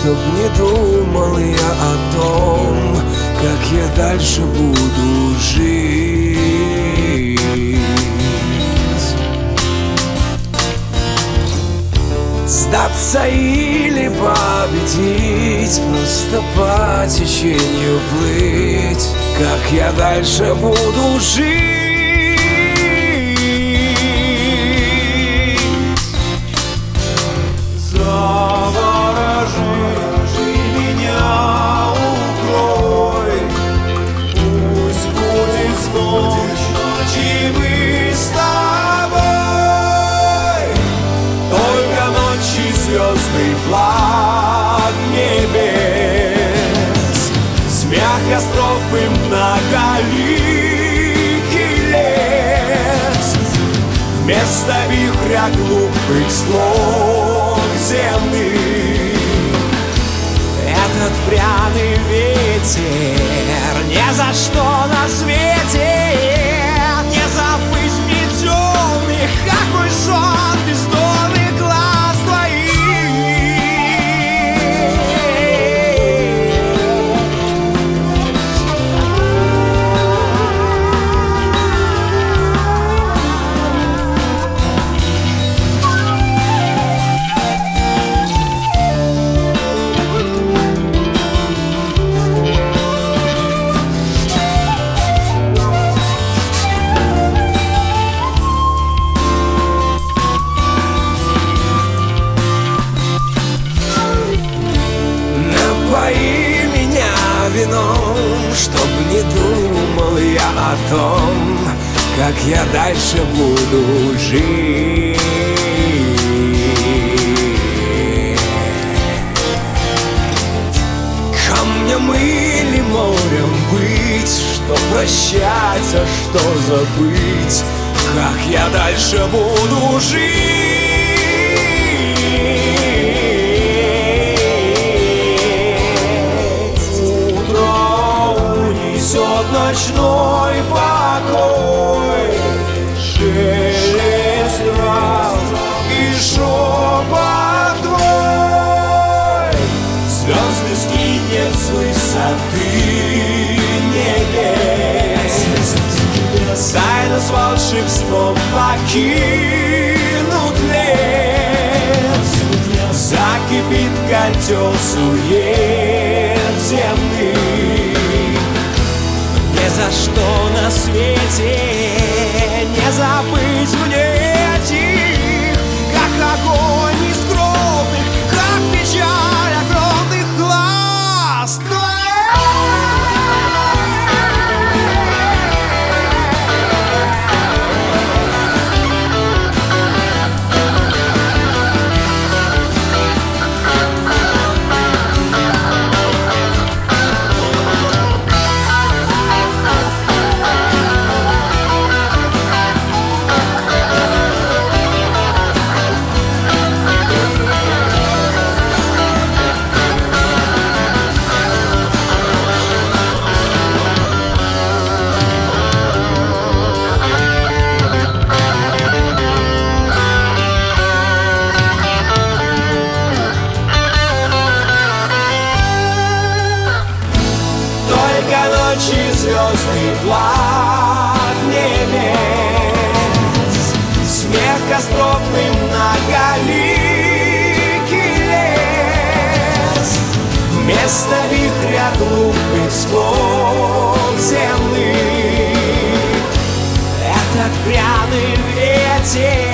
чтоб не думал я о том, как я дальше буду жить. Сдаться или победить, просто по течению плыть, как я дальше буду жить. Заворожи меня, укрой, пусть будет ночь, и мы с тобой. Только ночи, звездный флаг небес, смех костров и многоликий лес, вместо вихря глупых слов земных. Этот пряный ветер ни за что на свете не забыть мне темных, как мой сон, бездонных глаз твоих. Напои меня вином, чтоб не думал я о том, как я дальше буду жить. Камнем или морем быть, что прощать, а что забыть, как я дальше буду жить. Ночной покой, шелест трав и шепот твой, звезды скинет с высоты небес, тайно с волшебством покинут лес, закипит котел сует земных. Ни за что на свете не забыть мне этих, как огонь из гробных, как печаль огромных глаз звездный флаг небес, смех костров и многоликий лес, вместо вихря глупых слов земных. Этот пряный ветер